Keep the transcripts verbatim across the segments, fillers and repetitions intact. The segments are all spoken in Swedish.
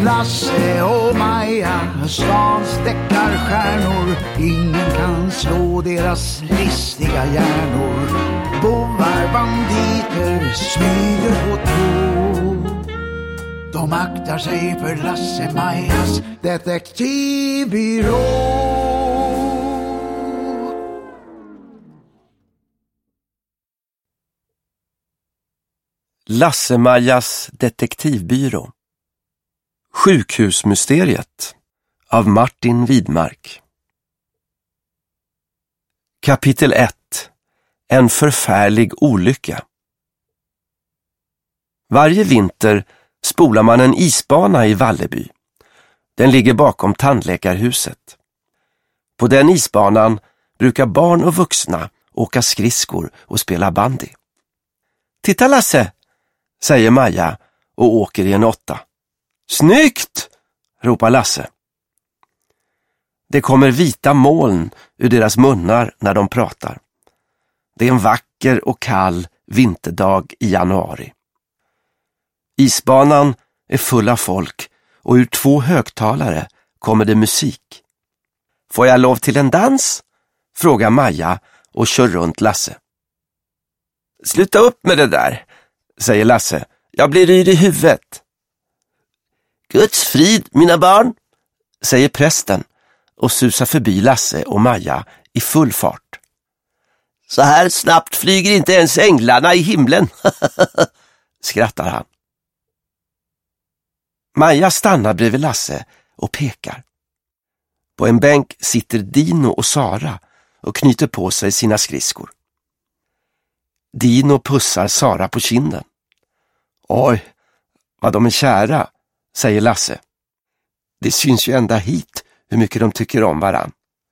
Lasse och Maja, stans deckarstjärnor. Ingen kan slå deras listiga hjärnor. Bovar, banditer, smyger på tå. De aktar sig för Lasse Majas detektivbyrå. Lasse-Majas detektivbyrå. Sjukhusmysteriet av Martin Widmark. Kapitel ett. En förfärlig olycka. Varje vinter spolar man en isbana i Valleby. Den ligger bakom tandläkarhuset. På den isbanan brukar barn och vuxna åka skridskor och spela bandy. Titta Lasse, säger Maja och åker i en åtta. Snyggt, ropar Lasse. Det kommer vita moln ur deras munnar när de pratar. Det är en vacker och kall vinterdag i januari. Isbanan är full av folk och ur två högtalare kommer det musik. Får jag lov till en dans? Frågar Maja och kör runt Lasse. Sluta upp med det där, säger Lasse. Jag blir yr i huvudet. Guds frid, mina barn, säger prästen och susar förbi Lasse och Maja i full fart. Så här snabbt flyger inte ens änglarna i himlen, skrattar han. Maja stannar bredvid Lasse och pekar. På en bänk sitter Dino och Sara och knyter på sig sina skridskor. Dino pussar Sara på kinden. Oj, vad de är kära, säger Lasse. Det syns ju ända hit hur mycket de tycker om varann.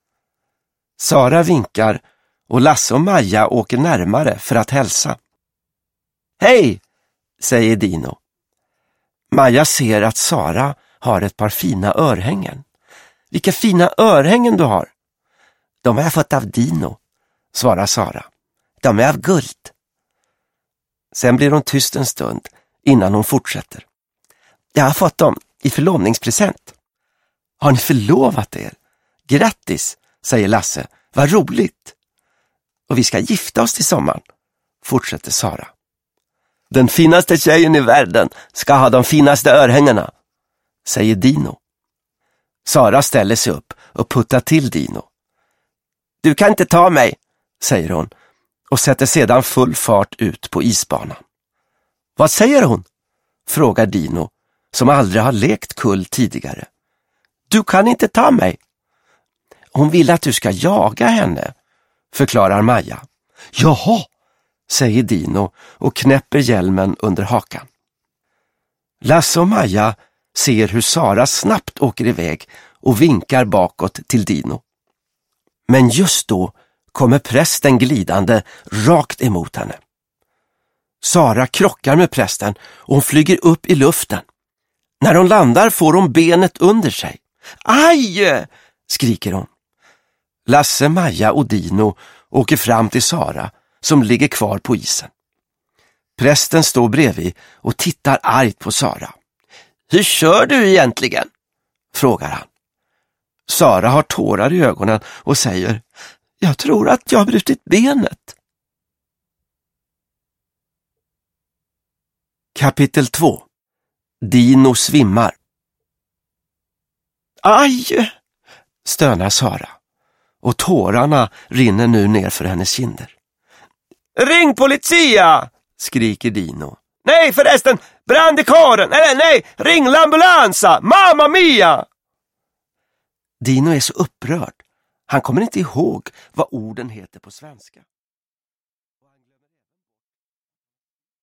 Sara vinkar och Lasse och Maja åker närmare för att hälsa. Hej, säger Dino. Maja ser att Sara har ett par fina örhängen. Vilka fina örhängen du har. De har jag fått av Dino, svarar Sara. De är av guld. Sen blir hon tyst en stund innan hon fortsätter. Jag har fått dem i förlovningspresent. Har ni förlovat er? Grattis, säger Lasse. Vad roligt. Och vi ska gifta oss till sommaren, fortsätter Sara. Den finaste tjejen i världen ska ha de finaste örhängena, säger Dino. Sara ställer sig upp och puttar till Dino. Du kan inte ta mig, säger hon och sätter sedan full fart ut på isbanan. Vad säger hon? Frågar Dino som aldrig har lekt kull tidigare. Du kan inte ta mig. Hon vill att du ska jaga henne, förklarar Maja. Jaha, säger Dino och knäpper hjälmen under hakan. Lasse och Maja ser hur Sara snabbt åker iväg och vinkar bakåt till Dino. Men just då kommer prästen glidande rakt emot henne. Sara krockar med prästen och hon flyger upp i luften. När hon landar får hon benet under sig. Aj! Skriker hon. Lasse, Maja och Dino åker fram till Sara som ligger kvar på isen. Prästen står bredvid och tittar argt på Sara. Hur kör du egentligen? Frågar han. Sara har tårar i ögonen och säger: Jag tror att jag har brutit benet. Kapitel två. Dino svimmar. Aj! Stönar Sara. Och tårarna rinner nu ner för hennes kinder. Ring polizia! Skriker Dino. Nej förresten, brand i karen! Eller nej, ring l'ambulansa! Mamma mia! Dino är så upprörd. Han kommer inte ihåg vad orden heter på svenska.